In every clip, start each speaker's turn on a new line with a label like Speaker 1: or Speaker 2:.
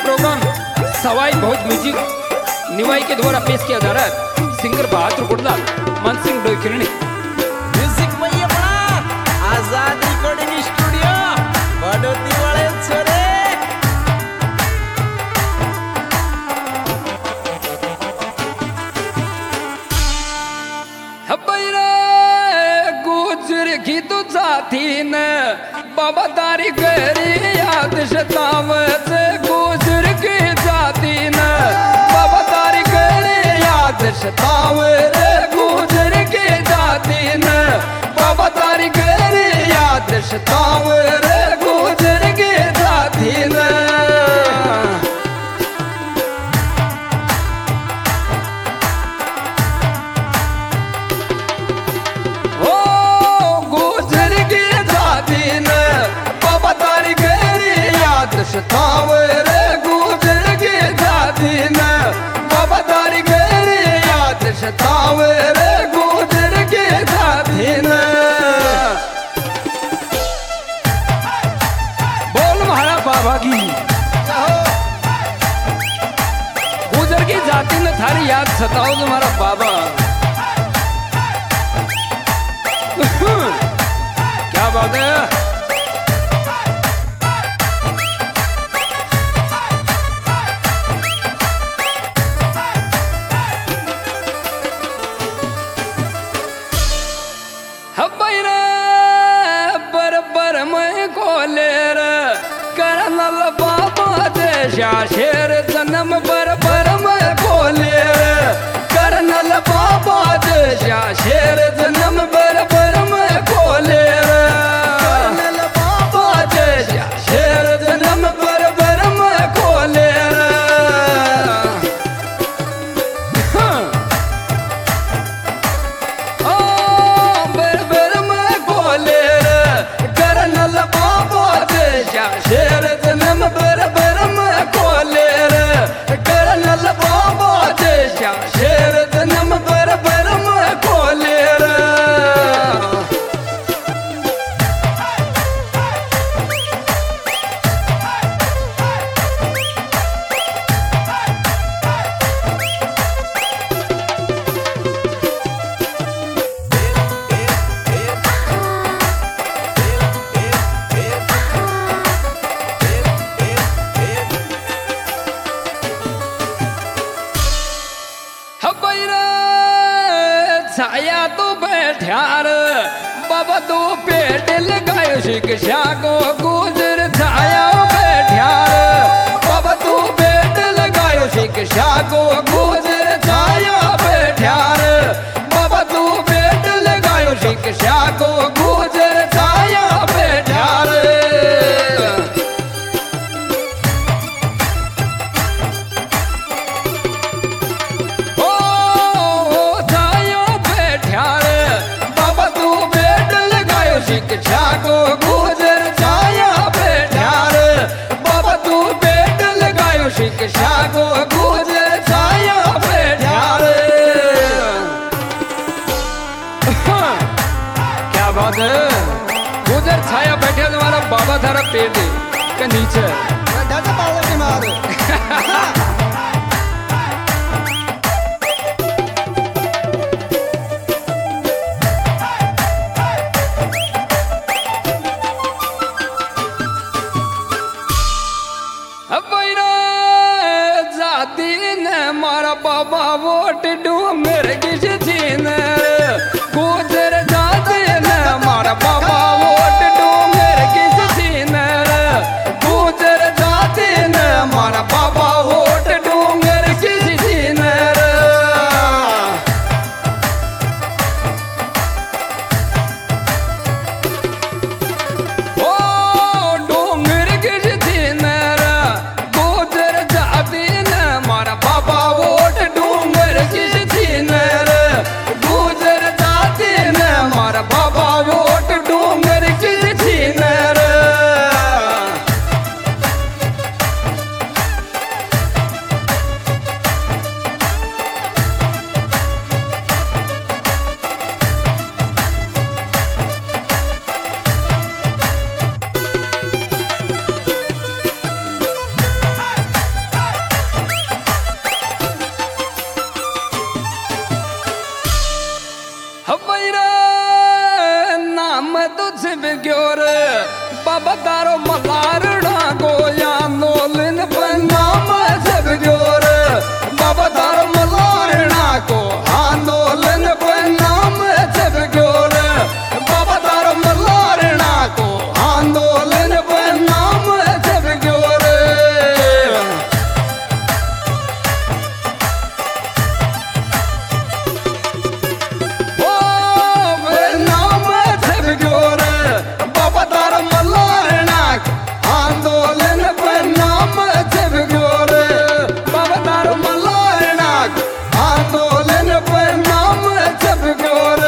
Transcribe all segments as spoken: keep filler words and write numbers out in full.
Speaker 1: Programme Sawai बहुत music Niwai के द्वारा पेश किया जा रहा है। सिंगर बहादुर गुड़लाल मन सिंह डोईखिरणी।
Speaker 2: म्यूजिक में ये बड़ा आजाद रिकॉर्डिंग स्टूडियो बड़ोती वाले छोरे।
Speaker 1: गुजर की तो साथी ने बाबा तारी गहरी याद शताव से गुजर की जाती ने बाबा तारी गहरी याद शताव रे गुजर की जाती ने बाबा तारी गहरी याद शताव रे गुजर की जाती ने। शताव रे गुजर की जाती ने बाबा तारी गहरी याद शताव रे गुजर की जाती ने। बोल महारा बाबा की गुजर की जाती ने थारी याद सताओ तुम्हारा बाबा। क्या बात है। शेर जन्म बर बर में खोले करनल बाबा देशा शेर जन्म बर बर में खोले करनल बाबा देशा शेर जन्म बर बर में खोले। बर बर में खोले करनल बाबा देशा शेर जन्म बर बर खोले रे करनल बाबा देशा शेर जन्म बर बर में खोले रे। छाया तो बैठ्यार बाबा तो पेट लगायो शिक्षा को गुजर छाया बैठ्यार बाबा तो पेट लगायो शिक्षा को गुजर छाया बैठ्यार बाबा तो पेट लगायो शिक्षा को गुजर छाया बैठ्यार। शिक्षा को गुजर छाया बैठ्यार बाबा तू पेट लगायो शिक्षा को गुजर छाया बैठ्यार। क्या बात है। गुजर छाया बैठे तुम्हारा बाबा थारा पेट के नीचे मारा बाबा वोट डू मेरे किस चीन गुजर जाते न मारा बाबा वोट डू मेरे किस चीन गुजर जाते न मारा बाबा वोट तुझ बिग्योर बाबा तारो मलारड़ा गोया नोलन नाम से बिग्योर बाबा तारो मलारड़ा को आंदोलन नाम से बिग्योर बाबा तारो मलारड़ा को आंदोलन नाम से बिग्योर आंदोलन पर नाम जब गोर बाबा तारो मलारना आंदोलन पर नाम जब गोर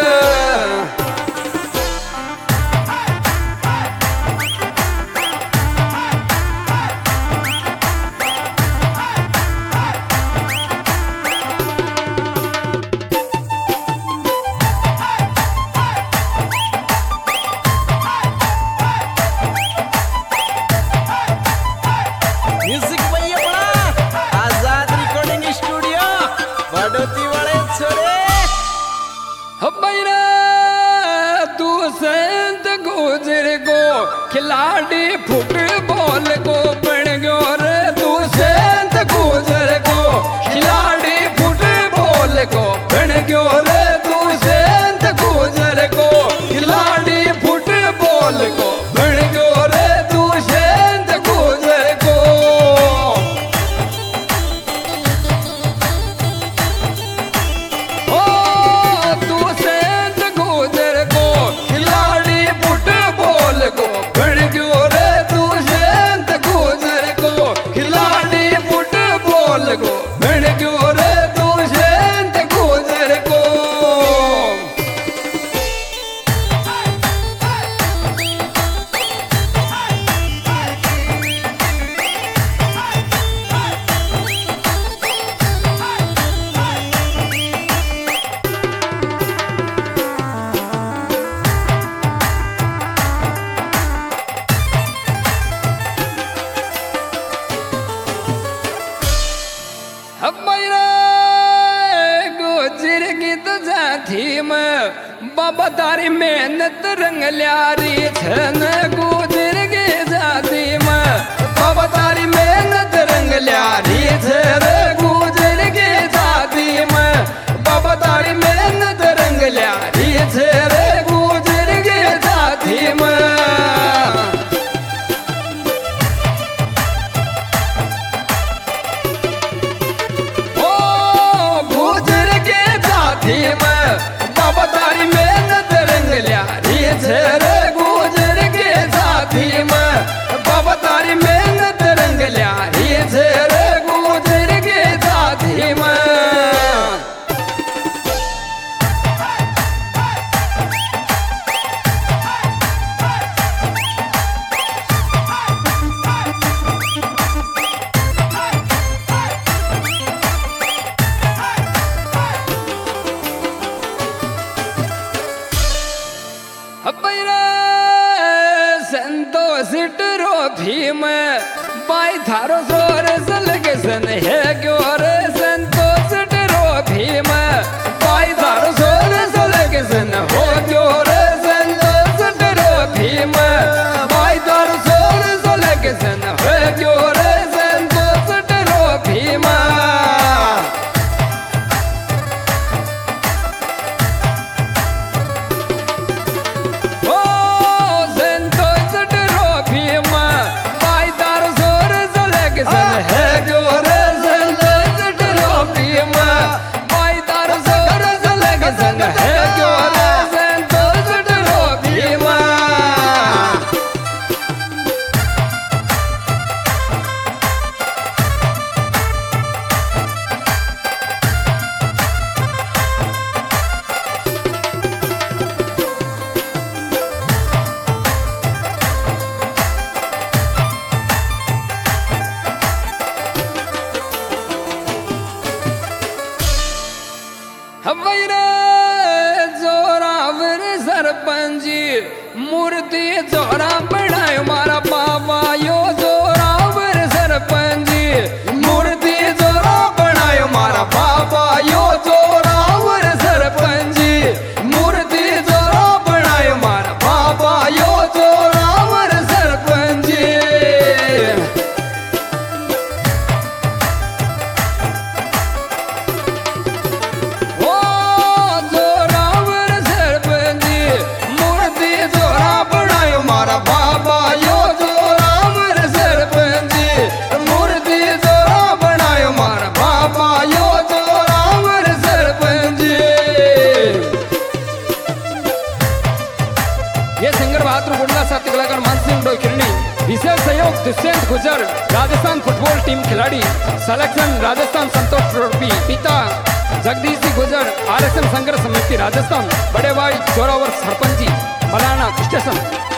Speaker 2: म्यूजिक भैया बड़ा आजाद रिकॉर्डिंग स्टूडियो बड़ोती वाले छोरे
Speaker 1: हबैरा तू संत गुजर गो खिलाड़ी फुटबॉल को बन गयो रे तू संत गुजर गो खिलाड़ी फुटबॉल को बन गयो रे तू संत गुजर गो खिलाड़ी फुटबॉल को बन गयो रे तू संत गुजर गो ओ तू संत गुजर गो खिलाड़ी फुटबॉल को बन गयो रे तू संत गुजर गो खिलाड़ी फुटबॉल को बन गयो रे तू संत गुजर गो हमारा गुजर की तो जाती में बाबा तारी मेहनत रंग ल्यारी छन गुजर की जाती में बाबा तारी मेहनत रंग ल्यारी छन गुजर की जाती में बाबा तारी मेहनत रंग ल्यारी छन गुजर की जाती में बाबा तारी मेहनत रंग ल्यारी छे गुजर के साथी में बाबा तारी मेहनत रंग ल्यारी छे गुजर के साथी में हबैरा संतोष टरो भीम बाई थारो सोर सलग सन है क्यों रे संतोष टरो भीम बाई थारो सोर सलग सन हो क्यों रे संतोष टरो भीम बाई थारो सोर सलग सन हो क्यों रे संतोष टरो भीम हवैरा जोरावर सरपंची मूर्ति जोरा बनायो मारा बाबा यो जोरावर सरपंची मूर्ति जोरा बनायो मारा बाबा यो जोरावर सरपंची मूर्ति जोरा बनायो मारा गुजर राजस्थान फुटबॉल टीम खिलाड़ी, सिलेक्शन राजस्थान संतोष ट्रॉफी। पिता जगदीश सिंह गुजर, आरएसएम संघर्ष समिति राजस्थान। बड़े भाई जोरावर सरपंच जी, मलाना स्टेशन।